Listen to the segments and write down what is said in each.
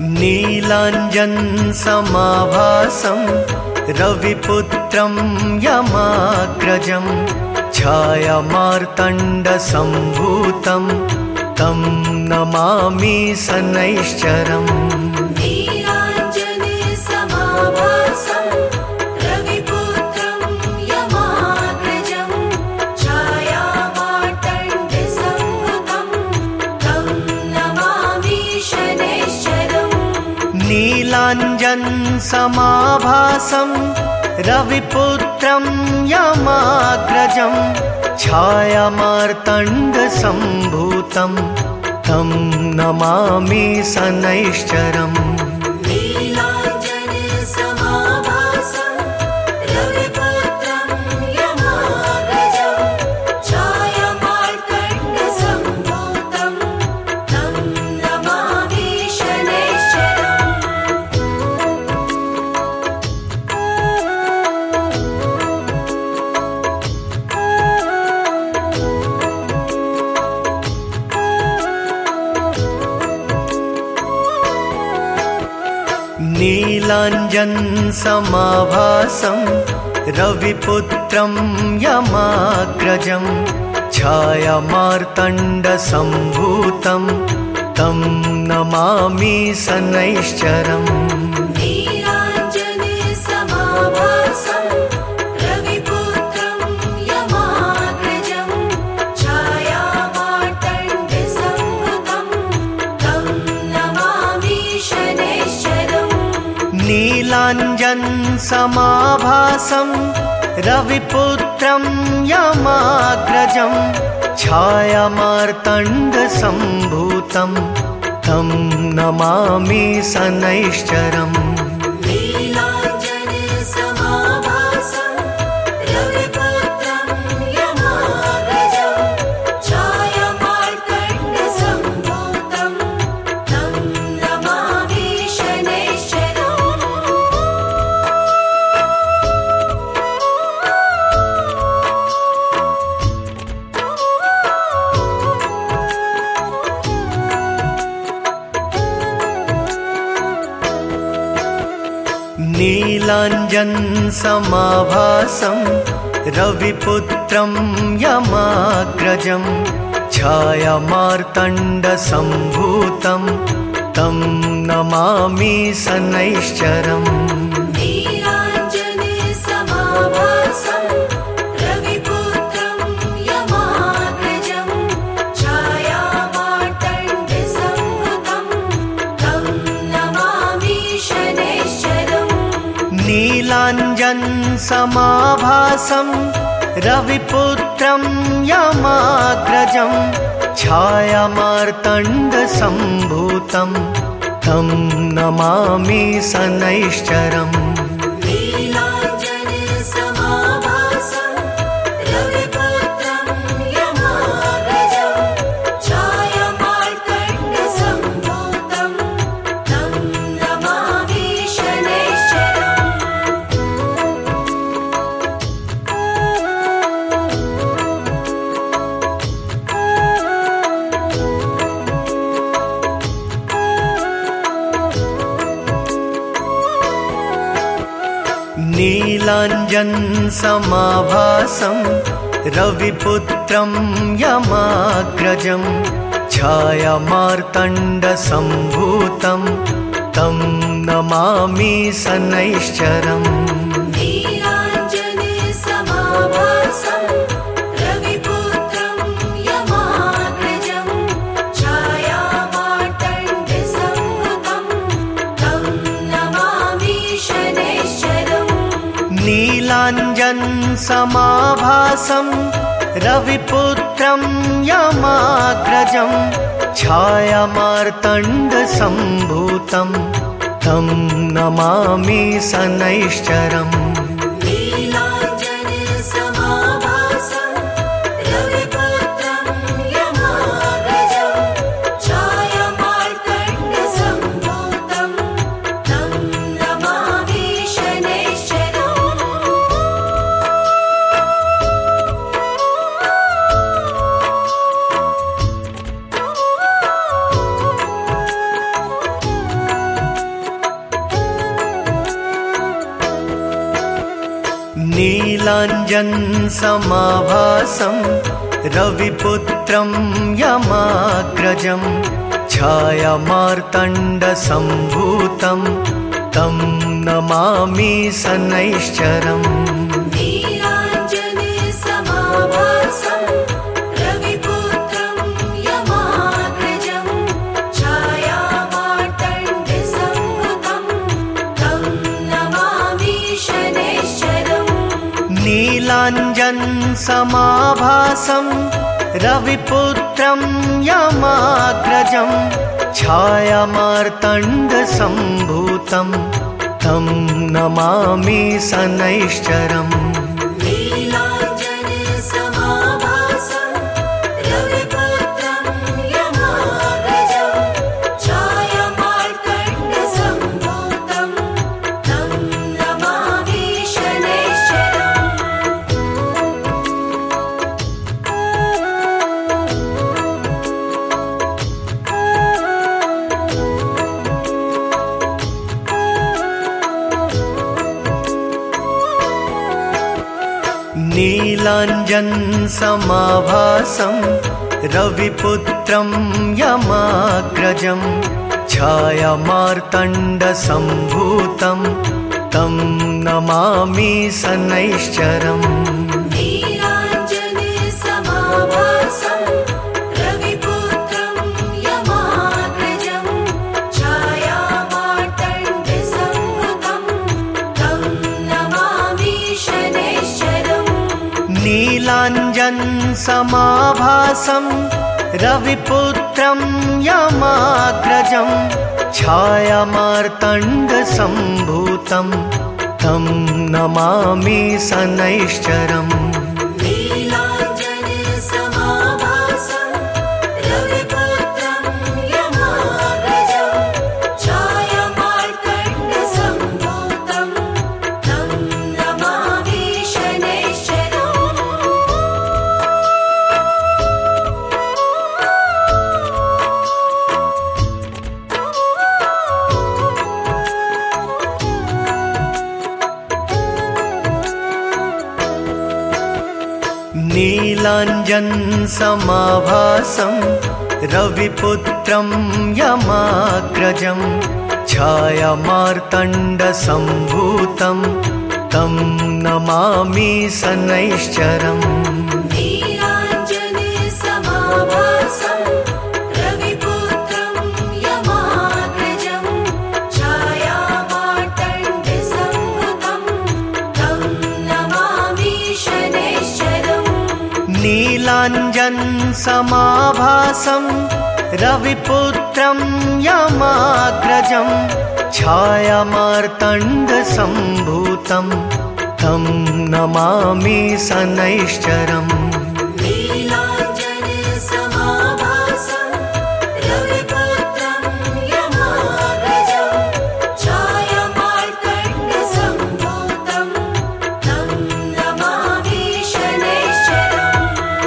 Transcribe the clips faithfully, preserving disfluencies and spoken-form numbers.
नीलाञ्जनसमाभासं रविपुत्रं यमाग्रजं छायामार्तण्डसम्भूतं तं नमामि शनैश्चरम्। नीलाञ्जनसमाभासं रविपुत्रं यमाग्रजं छायामार्तण्डसम्भूतं तं नमामि शनैश्चरम्। नीलाञ्जनसमाभासं रविपुत्रं यमाग्रजं छायामार्तण्डसम्भूतं तं नमामि शनैश्चरम्। नीलाञ्जनसमाभासं रविपुत्रं यमाग्रजं छायामार्तण्डसम्भूतं तं नमामि शनैश्चरम्। नीलाञ्जनसमाभासं रविपुत्रं यमाग्रजं छायामार्तण्डसम्भूतं तं नमामि शनैश्चरम्। नीलाञ्जनसमाभासं रविपुत्रं यमाग्रजं छायामार्तण्डसम्भूतं तं नमामि शनैश्चरम्। नीलाञ्जनसमाभासं रविपुत्रं यमाग्रजं छायामार्तण्डसम्भूतं तं नमामि शनैश्चरम्। नीलाञ्जनसमाभासं रविपुत्रं यमाग्रजं छायामार्तण्डसम्भूतं तं नमामि शनैश्चरम्। नीलाञ्जनसमाभासं रविपुत्रं यमाग्रजं छायामार्तण्डसम्भूतं तं नमामि शनैश्चरम्। नीलाञ्जनसमाभासं रविपुत्रं यमाग्रजं छायामार्तण्डसम्भूतं तं नमामि शनैश्चरम्। नीलाञ्जनसमाभासं रविपुत्रं यमाग्रजं छायामार्तण्डसम्भूतं तं नमामि शनैश्चरम्। नीलाञ्जनसमाभासं रविपुत्रं यमाग्रजं छायामार्तण्डसम्भूतं तं नमामि शनैश्चरम्। नीलाञ्जनसमाभासं रविपुत्रं यमाग्रजं छायामार्तण्डसम्भूतं तं नमामि शनैश्चरम्। नीलाञ्जनसमाभासं रविपुत्रं यमाग्रजं छायामार्तण्डसम्भूतं तं नमामि शनैश्चरम्। नीलाञ्जनसमाभासं रविपुत्रं यमाग्रजं छायामार्तण्डसम्भूतं तं नमामि शनैश्चरम्। नीलाञ्जनसमाभासं रविपुत्रं यमाग्रजं छायामार्तण्डसम्भूतं तं नमामि शनैश्चरम्। नीलाञ्जनसमाभासं रविपुत्रं यमाग्रजं छायामार्तण्डसम्भूतं तं नमामि शनैश्चरम्। नीलाञ्जनसमाभासं रविपुत्रं यमाग्रजं छायामार्तण्डसम्भूतं तं नमामि शनैश्चरम्। नीलाञ्जनसमाभासं रविपुत्रं यमाग्रजं छायामार्तण्डसम्भूतं तं नमामि शनैश्चरम्। नीलाञ्जनसमाभासं रविपुत्रं यमाग्रजं छायामार्तण्डसम्भूतं तं नमामि शनैश्चरम्।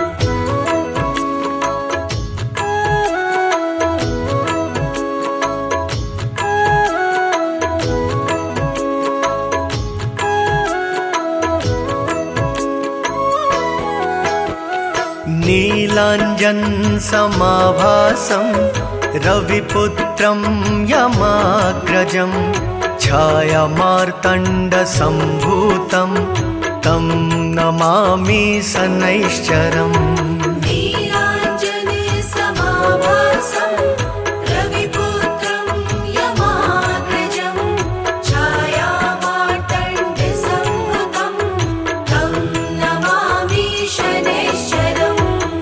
नीलाञ्जनसमाभासं रविपुत्रं यमाग्रजं छायामार्तण्डसम्भूतं तं नमामि शनैश्चरम्। नीलाञ्जनसमाभासं रविपुत्रं यमाग्रजं छायामार्तण्डसम्भूतं तं नमामि शनैश्चरम्।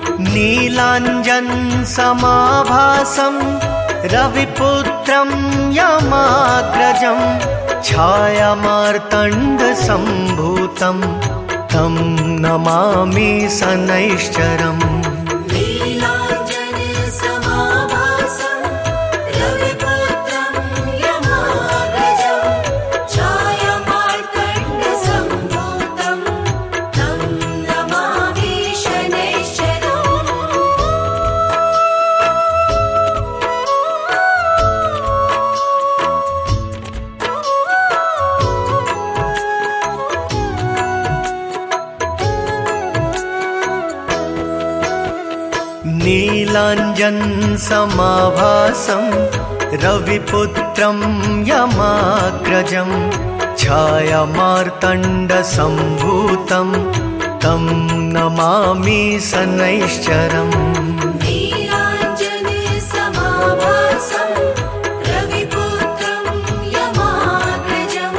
नीलाञ्जनसमाभासं रविपुत्रं यमाग्रजं छायामार्तण्डसम्भूतं तं नमामि शनैश्चरम्। नीलाञ्जनसमाभासं रविपुत्रं यमाग्रजं छायामार्तण्डसम्भूतं तं नमामि शनैश्चरम्। नीलाञ्जनसमाभासं रविपुत्रं यमाग्रजं छायामार्तण्डसम्भूतं तं नमामि शनैश्चरम्। नीलाञ्जनसमाभासं रविपुत्रं यमाग्रजं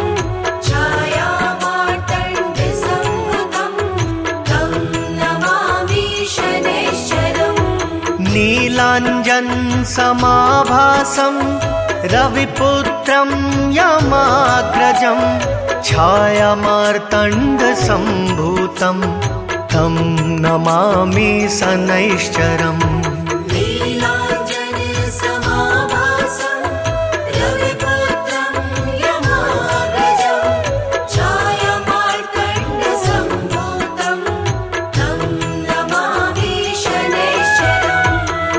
छायामार्तण्डसम्भूतं तं नमामि शनैश्चरम्। नीलाञ्जनसमाभासं रविपुत्रं यमाग्रजं छायामार्तण्डसम्भूतं तं नमामि शनैश्चरम्। नीलाञ्जनसमाभासं रविपुत्रं यमाग्रजं छायामार्तण्डसम्भूतं तं नमामि शनैश्चरम्।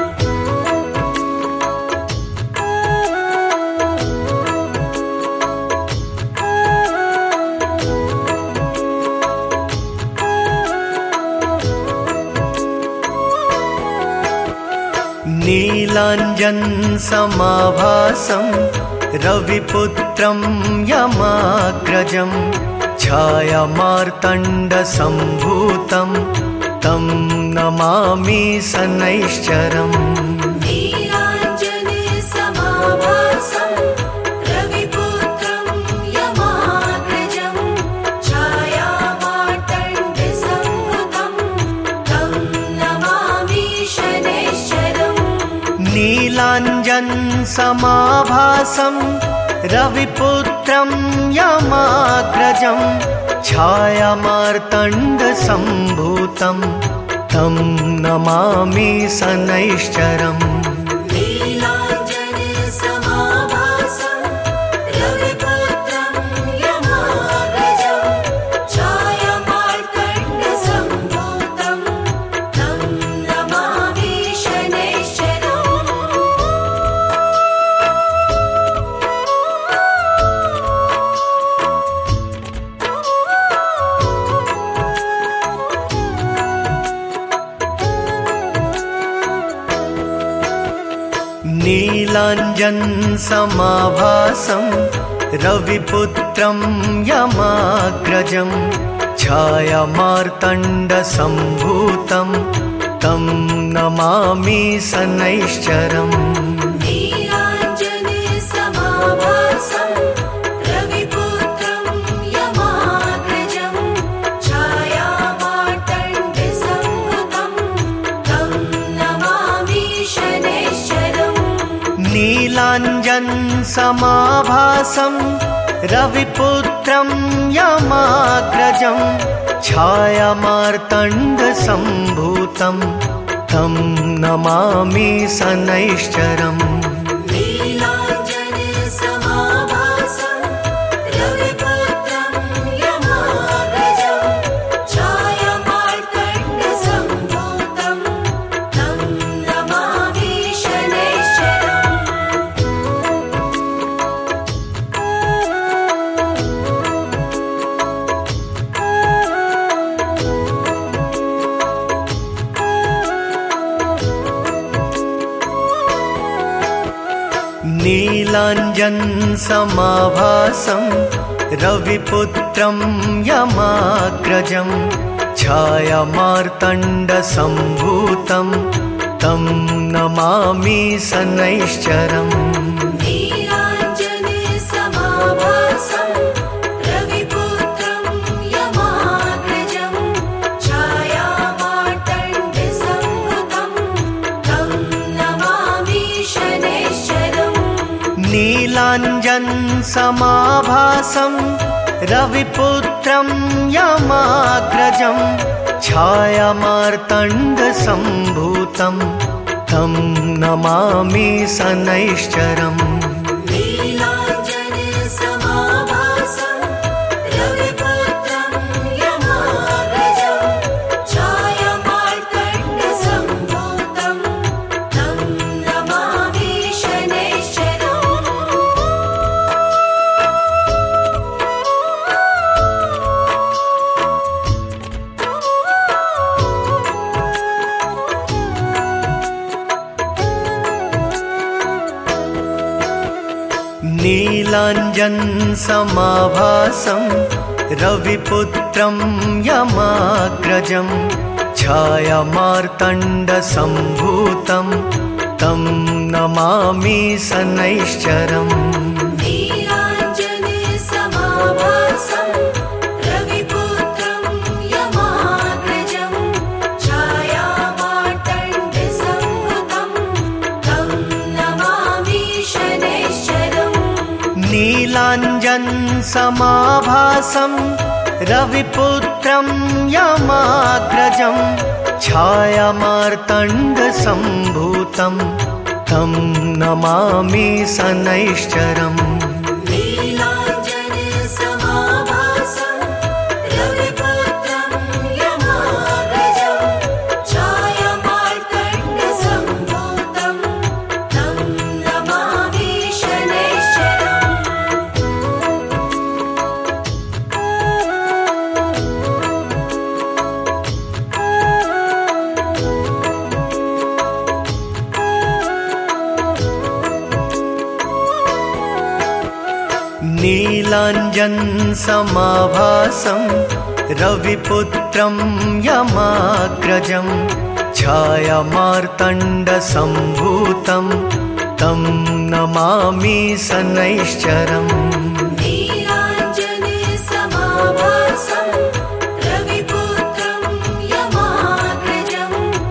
नीलाञ्जनसमाभासं रविपुत्रं यमाग्रजं छायामार्तण्डसम्भूतं तं नमामि शनैश्चरम्। नीलाञ्जनसमाभासं रविपुत्रं यमाग्रजं छायामार्तण्डसम्भूतं तं नमामि शनैश्चरम्। नीलाञ्जनसमाभासं रविपुत्रं यमाग्रजं छायामार्तण्डसम्भूतं तं नमामि शनैश्चरम्। नीलाञ्जनसमाभासं रविपुत्रं यमाग्रजं छायामार्तण्डसम्भूतं तं नमामि शनैश्चरम्। नीलाञ्जनसमाभासं रविपुत्रं यमाग्रजं छायामार्तण्डसम्भूतं तं नमामि शनैश्चरम्। नीलाञ्जनसमाभासं रविपुत्रं यमाग्रजं छायामार्तण्डसम्भूतं तं नमामि शनैश्चरम्। नीलाञ्जनसमाभासं रविपुत्रं यमाग्रजं छायामार्तण्डसम्भूतं तं नमामि शनैश्चरम्। नीलाञ्जनसमाभासं रविपुत्रं यमाग्रजं छायामार्तण्डसम्भूतं तं नमामि शनैश्चरम्। नीलाञ्जनसमाभासं रविपुत्रं यमाग्रजं छायामार्तण्डसम्भूतं तं नमामि शनैश्चरम्। नीलाञ्जनसमाभासं रविपुत्रं यमाग्रजं छायामार्तण्डसम्भूतं तं नमामि शनैश्चरम्। नीलाञ्जनसमाभासं रविपुत्रं यमाग्रजं छायामार्तण्डसम्भूतं तं नमामि शनैश्चरम्। नीलाञ्जनसमाभासं रविपुत्रं यमाग्रजं छायामार्तण्डसम्भूतं तं नमामि शनैश्चरम्। नीलाञ्जनसमाभासं रविपुत्रं यमाग्रजं छायामार्तण्डसम्भूतं तं नमामि शनैश्चरम्। नीलाञ्जनसमाभासं रविपुत्रं यमाग्रजं छायामार्तण्डसम्भूतं तं नमामि शनैश्चरम्। नीलाञ्जनसमाभासं रविपुत्रं यमाग्रजं छायामार्तण्डसम्भूतं तं नमामि शनैश्चरम्। नीलाञ्जनसमाभासं रविपुत्रं यमाग्रजं छायामार्तण्डसम्भूतं तं नमामि शनैश्चरम्। नीलाञ्जनसमाभासं रविपुत्रं यमाग्रजं छायामार्तण्डसम्भूतं तं नमामि शनैश्चरम्। नीलाञ्जनसमाभासं रविपुत्रं यमाग्रजं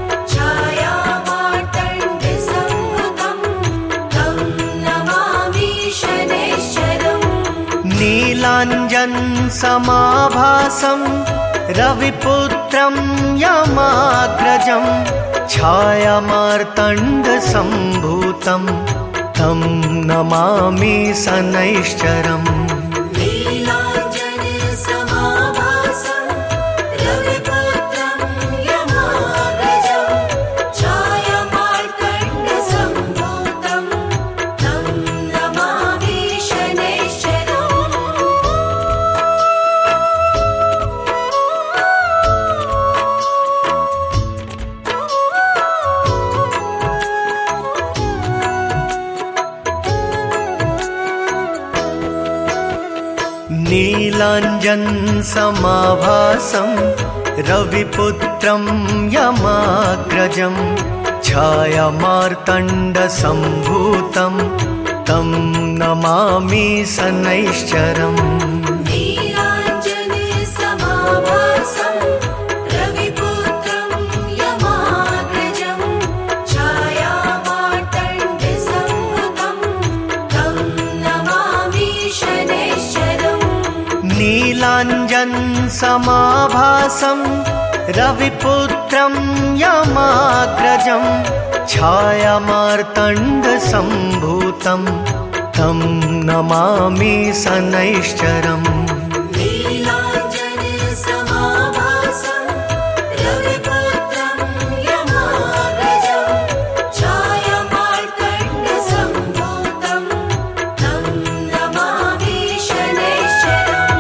छायामार्तण्डसम्भूतं तं नमामि शनैश्चरम्। नीलाञ्जनसमाभासं रविपुत्रं यमाग्रजं छायामार्तण्डसम्भूतं तं नमामि शनैश्चरम्। नीलाञ्जनसमाभासं रविपुत्रं यमाग्रजं छायामार्तण्डसम्भूतं तं नमामि शनैश्चरम्। नीलाञ्जनसमाभासं रविपुत्रं यमाग्रजं छायामार्तण्डसम्भूतं तं नमामि शनैश्चरम्। नीलाञ्जनसमाभासं रविपुत्रं यमाग्रजं छायामार्तण्डसम्भूतं तं नमामि शनैश्चरम्। नीलाञ्जनसमाभासं रविपुत्रं यमाग्रजं छायामार्तण्डसम्भूतं तं नमामि शनैश्चरम्। नीलाञ्जनसमाभासं रविपुत्रं यमाग्रजं छायामार्तण्डसम्भूतं तं नमामि शनैश्चरम्।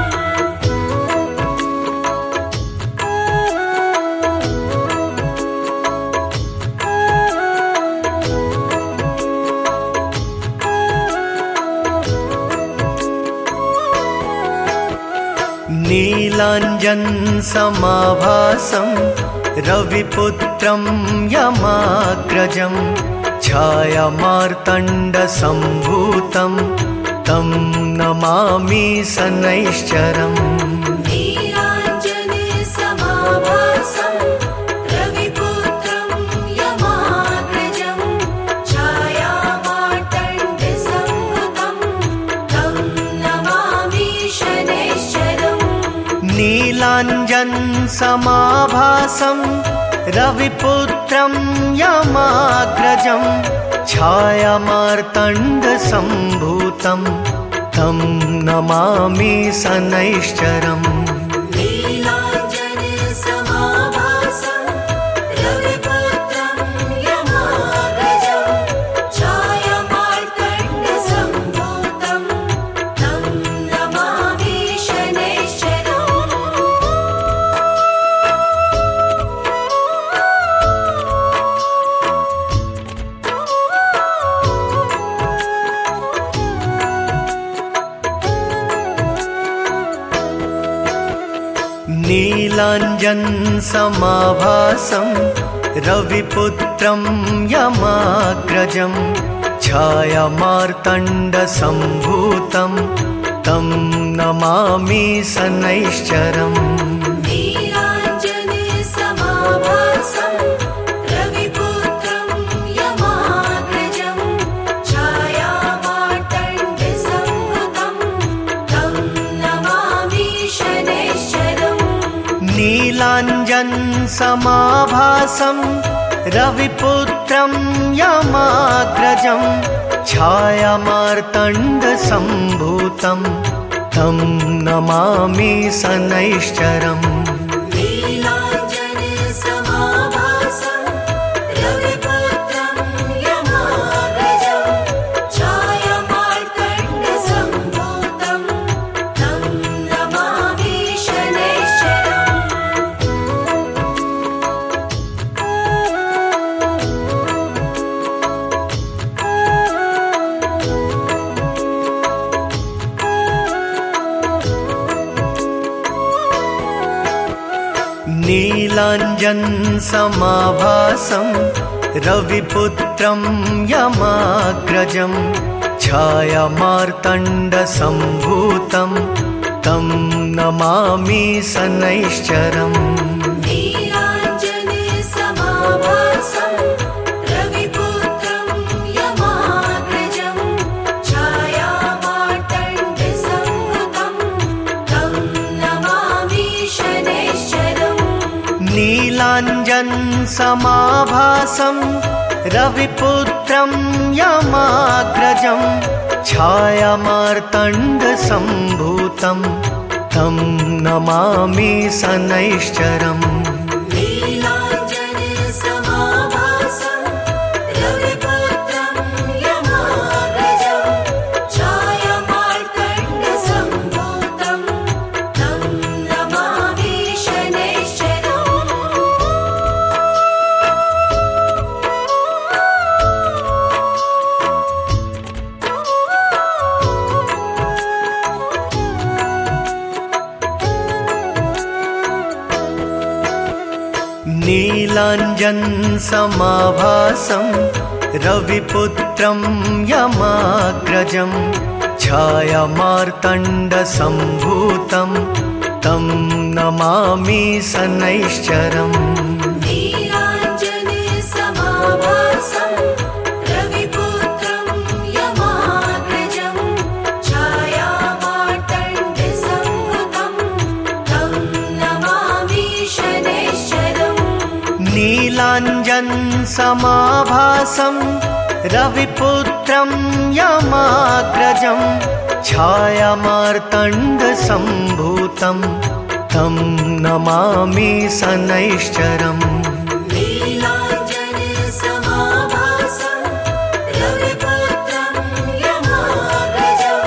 नीलाञ्जनसमाभासं रविपुत्रं यमाग्रजं छायामार्तण्डसम्भूतं तं नमामि शनैश्चरम्। नीलाञ्जनसमाभासं रविपुत्रं यमाग्रजं छायामार्तण्डसम्भूतं तं नमामि शनैश्चरम्। नीलाञ्जनसमाभासं रविपुत्रं यमाग्रजं छायामार्तण्डसम्भूतं तं नमामि शनैश्चरम्। नीलाञ्जनसमाभासं रविपुत्रं यमाग्रजं छायामार्तण्डसम्भूतं तं नमामि शनैश्चरम्। नीलाञ्जनसमाभासं रविपुत्रं यमाग्रजं छायामार्तण्डसम्भूतं तं नमामि शनैश्चरम्। नीलाञ्जनसमाभासं रविपुत्रं यमाग्रजं छायामार्तण्डसम्भूतं तं नमामि शनैश्चरम्। नीलाञ्जनसमाभासं रविपुत्रं यमाग्रजं छायामार्तण्डसम्भूतं तं नमामि शनैश्चरम्। नीलाञ्जनसमाभासं रविपुत्रं यमाग्रजं छायामार्तण्डसम्भूतं तं नमामि शनैश्चरम्। नीलाञ्जनसमाभासं रविपुत्रं यमाग्रजं छायामार्तण्डसम्भूतं तं नमामि शनैश्चरम्। नीलाञ्जनसमाभासं रविपुत्रं यमाग्रजं छायामार्तण्डसम्भूतं तं नमामि शनैश्चरम्। नीलाञ्जनसमाभासं रविपुत्रं यमाग्रजं छायामार्तण्डसम्भूतं तं नमामि शनैश्चरम्। नीलाञ्जनसमाभासं रविपुत्रं यमाग्रजं छायामार्तण्डसम्भूतं तं नमामि शनैश्चरम्। नीलाञ्जनसमाभासं रविपुत्रं यमाग्रजं छायामार्तण्डसम्भूतं तं नमामि शनैश्चरम्। नीलाञ्जनसमाभासं रविपुत्रं यमाग्रजं छायामार्तण्डसम्भूतं तं नमामि शनैश्चरम्। नीलाञ्जनसमाभासं रविपुत्रं यमाग्रजं छायामार्तण्डसम्भूतं तं नमामि शनैश्चरम्। नीलाञ्जनसमाभासं रविपुत्रं यमाग्रजं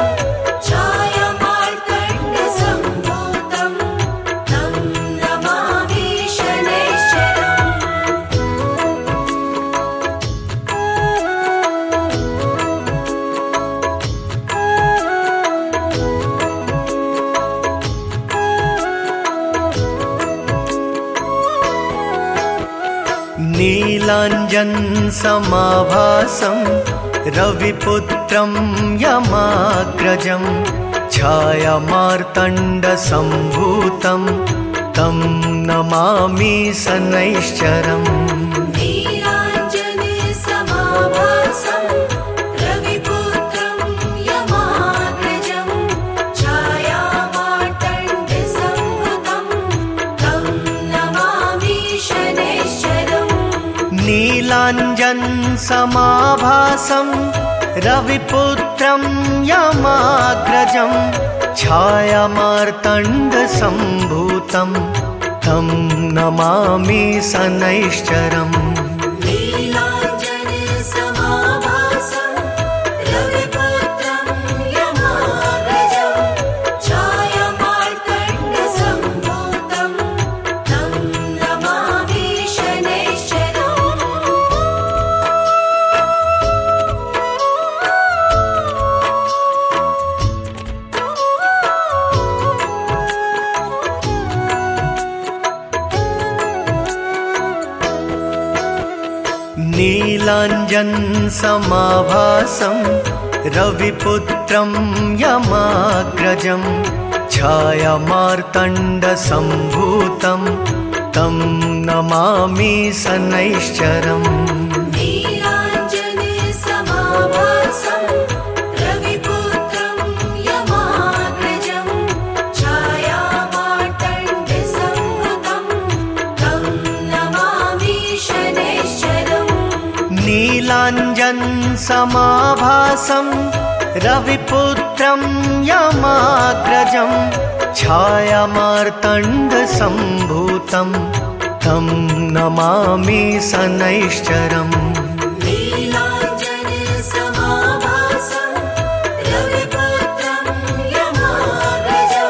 छायामार्तण्डसम्भूतं तं नमामि शनैश्चरम्। नीलाञ्जनसमाभासं रविपुत्रं यमाग्रजं छायामार्तण्डसम्भूतं तं नमामि शनैश्चरम्। नीलाञ्जनसमाभासं रविपुत्रं यमाग्रजं छायामार्तण्डसम्भूतं तं नमामि शनैश्चरम्। नीलाञ्जनसमाभासं रविपुत्रं यमाग्रजं छायामार्तण्डसम्भूतं तं नमामि शनैश्चरम्। नीलाञ्जनसमाभासं रविपुत्रं यमाग्रजं छायामार्तण्डसम्भूतं तं नमामि शनैश्चरम्। नीलाञ्जनसमाभासं रविपुत्रं यमाग्रजं छायामार्तण्डसम्भूतं तं नमामि शनैश्चरम्। नीलाञ्जनसमाभासं रविपुत्रं यमाग्रजं छायामार्तण्डसम्भूतं तं नमामि शनैश्चरम्। नीलाञ्जनसमाभासं रविपुत्रं यमाग्रजं छायामार्तण्डसम्भूतं तं नमामि शनैश्चरम्। नीलाञ्जनसमाभासं रविपुत्रं यमाग्रजं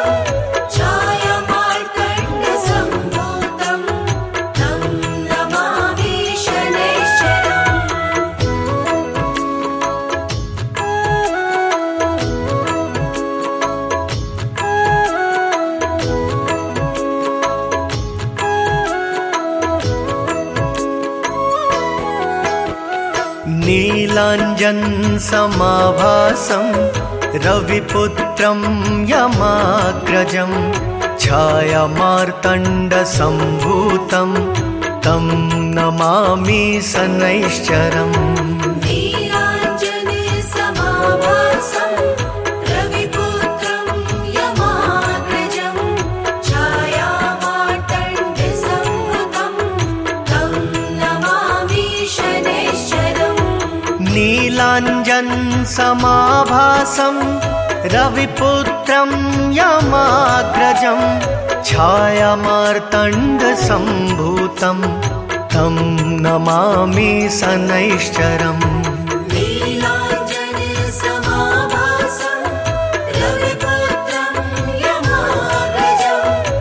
छायामार्तण्डसम्भूतं तं नमामि शनैश्चरम्। नीलाञ्जनसमाभासं रविपुत्रं यमाग्रजं छायामार्तण्डसम्भूतं तं नमामि शनैश्चरम्। नीलाञ्जनसमाभासं रविपुत्रं यमाग्रजं छायामार्तण्डसम्भूतं तं नमामि शनैश्चरम्। नीलाञ्जनसमाभासं रविपुत्रं यमाग्रजं छायामार्तण्डसम्भूतं तं नमामि शनैश्चरम्। नीलाञ्जनसमाभासं रविपुत्रं यमाग्रजं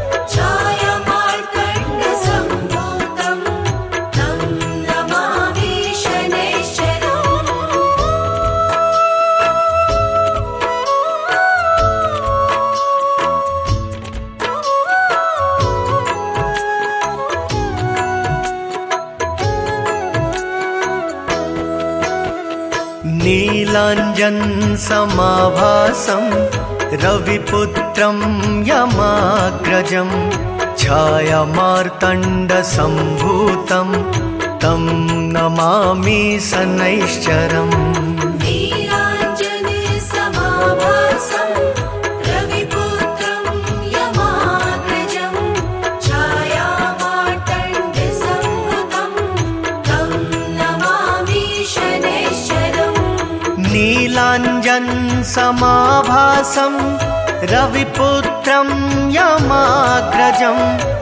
छायामार्तण्डसम्भूतं तं नमामि शनैश्चरम्। नीलाञ्जनसमाभासं रविपुत्रं यमाग्रजं छायामार्तण्डसम्भूतं तं नमामि शनैश्चरम्। नीलाञ्जनसमाभासं रविपुत्रं यमाग्रजं छायामार्तण्डसम्भूतं तं नमामि शनैश्चरम्। नीलाञ्जनसमाभासं रविपुत्रं यमाग्रजं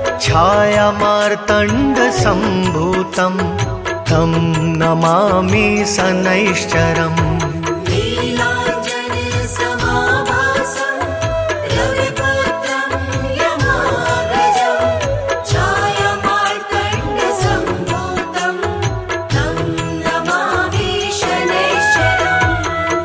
छायामार्तण्डसम्भूतं तं नमामि शनैश्चरम्। नीलाञ्जनसमाभासं रविपुत्रं यमाग्रजं छायामार्तण्डसम्भूतं तं नमामि शनैश्चरम्।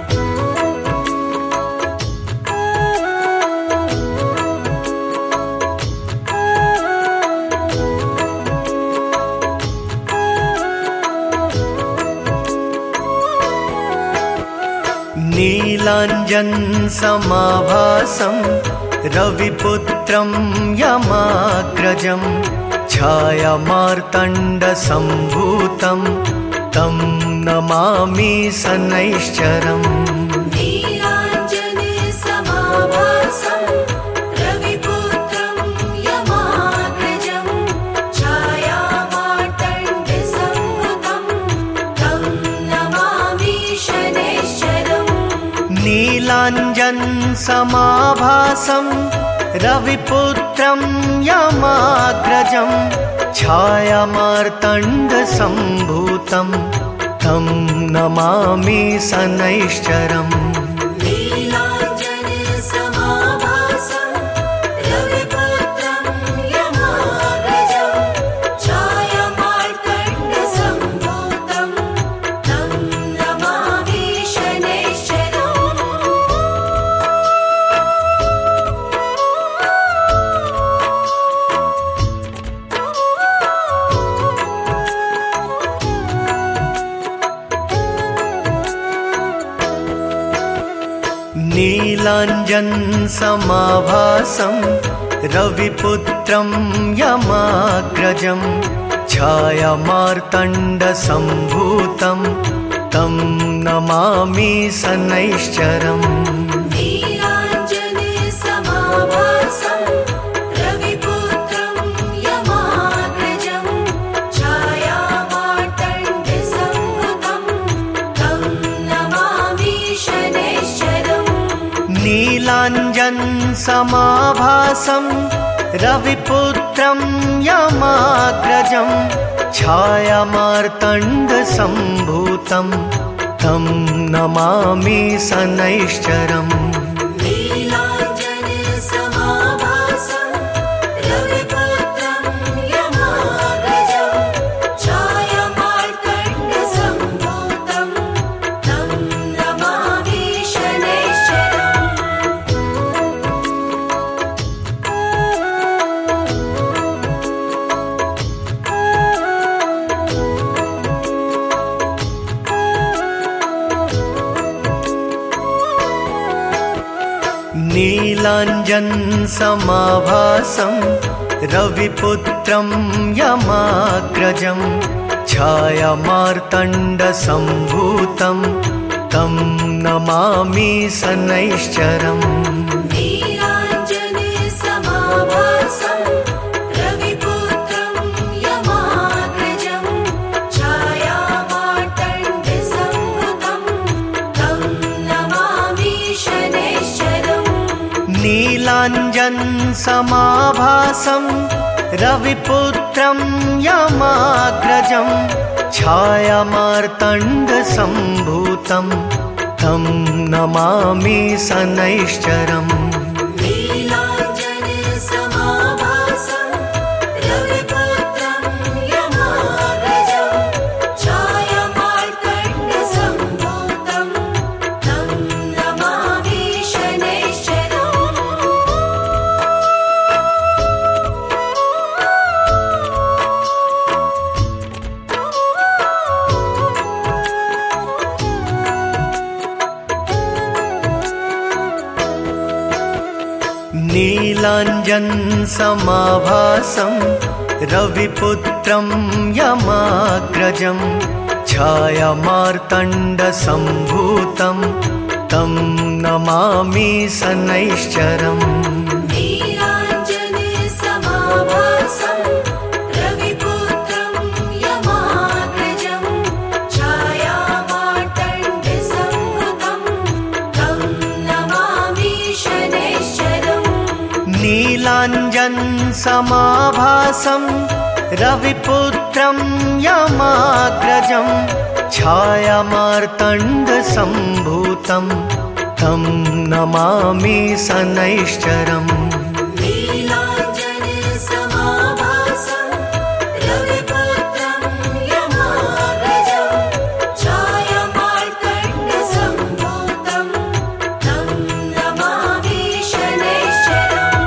नीलाञ्जनसमाभासं रविपुत्रं यमाग्रजं छायामार्तण्डसम्भूतं तं नमामि शनैश्चरम्। नीलाञ्जनसमाभासं रविपुत्रं यमाग्रजं छायामार्तण्डसम्भूतं तं नमामि शनैश्चरम्। नीलाञ्जनसमाभासं रविपुत्रं यमाग्रजं छायामार्तण्डसम्भूतं तं नमामि शनैश्चरम्। नीलाञ्जनसमाभासं रविपुत्रं यमाग्रजं छायामार्तण्डसम्भूतं तं नमामि शनैश्चरम्। नीलाञ्जनसमाभासं रविपुत्रं यमाग्रजं छायामार्तण्डसम्भूतं तं नमामि शनैश्चरम्। नीलाञ्जनसमाभासं रविपुत्रं यमाग्रजं छायामार्तण्डसम्भूतं तं नमामि शनैश्चरम्। नीलाञ्जनसमाभासं रविपुत्रं यमाग्रजं छायामार्तण्डसम्भूतं तं नमामि शनैश्चरम्। नीलाञ्जनसमाभासं रविपुत्रं यमाग्रजं छायामार्तण्डसम्भूतं तं नमामि शनैश्चरम्। नीलाञ्जनसमाभासं रविपुत्रं यमाग्रजं छायामार्तण्डसम्भूतं तं नमामि शनैश्चरम्। नीलाञ्जनसमाभासं रविपुत्रं यमाग्रजं छायामार्तण्डसम्भूतं तं नमामि शनैश्चरम्। नीलाञ्जनसमाभासं रविपुत्रं यमाग्रजं छायामार्तण्डसम्भूतं तं नमामि शनैश्चरम्। नीलाञ्जनसमाभासं रविपुत्रं यमाग्रजं छायामार्तण्डसम्भूतं तं नमामि शनैश्चरम्। नीलाञ्जनसमाभासं रविपुत्रं यमाग्रजं छायामार्तण्डसम्भूतं तं नमामि शनैश्चरम्। नीलाञ्जनसमाभासं रविपुत्रं यमाग्रजं छायामार्तण्डसम्भूतं तं नमामि शनैश्चरम्। नीलाञ्जनसमाभासं रविपुत्रं यमाग्रजं छायामार्तण्डसम्भूतं तं नमामि शनैश्चरम्। नीलाञ्जनसमाभासं रविपुत्रं यमाग्रजं छायामार्तण्डसम्भूतं तं नमामि शनैश्चरम्।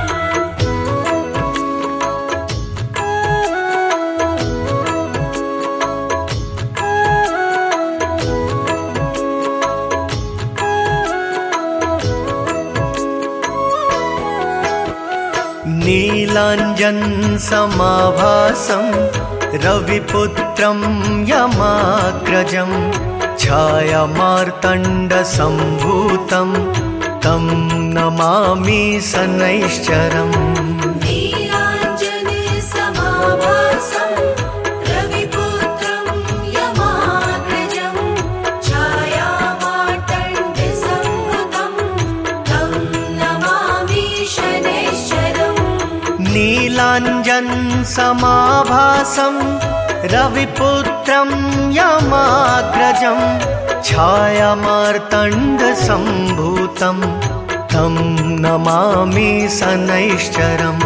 नीलाञ्जनसमाभासं रविपुत्रं यमाग्रजं छायामार्तण्डसम्भूतं तं नमामि शनैश्चरम्। नीलाञ्जनसमाभासं रविपुत्रं यमाग्रजं छायामार्तण्डसम्भूतं तं नमामि शनैश्चरम्। नीलाञ्जनसमाभासं रविपुत्रं यमाग्रजं छायामार्तण्डसम्भूतं तं नमामि शनैश्चरम्।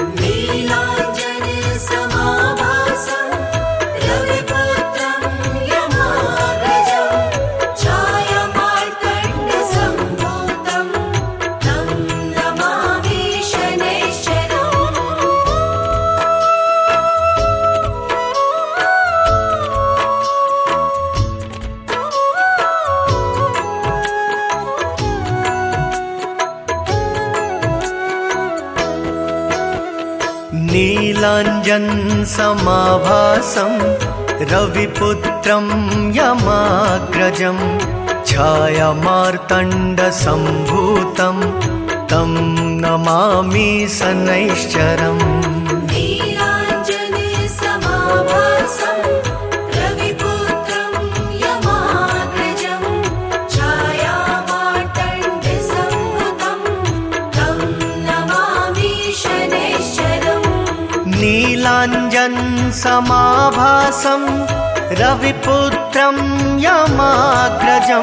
नीलाञ्जनसमाभासं रविपुत्रं यमाग्रजं छायामार्तण्डसम्भूतं तं नमामि शनैश्चरम्। नीलाञ्जनसमाभासं रविपुत्रं यमाग्रजं छायामार्तण्डसम्भूतं तं नमामि शनैश्चरम् नीलाञ्जनसमाभासं रविपुत्रं यमाग्रजं छायामार्तण्डसम्भूतं तं नमामि शनैश्चरम् नीलाञ्जनसमाभासं रविपुत्रं यमाग्रजं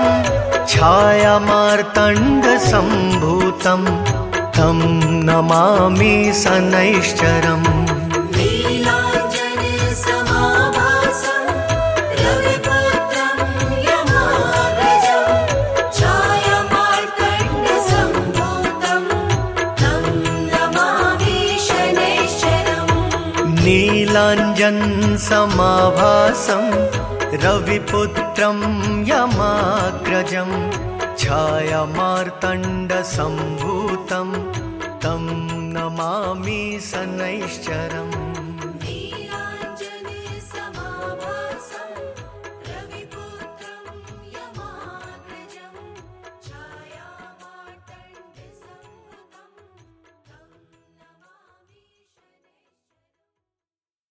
छायामार्तण्डसम्भूतं तं नमामि शनैश्चरम् नीलाञ्जनसमाभासं रविपुत्रं यमाग्रजं छायामार्तण्डसम्भूतं तं नमामि शनैश्चरम् नीलाञ्जनसमाभासं रविपुत्रं यमाग्रजं छायामार्तण्डसम्भूतं तं नमामि शनैश्चरम्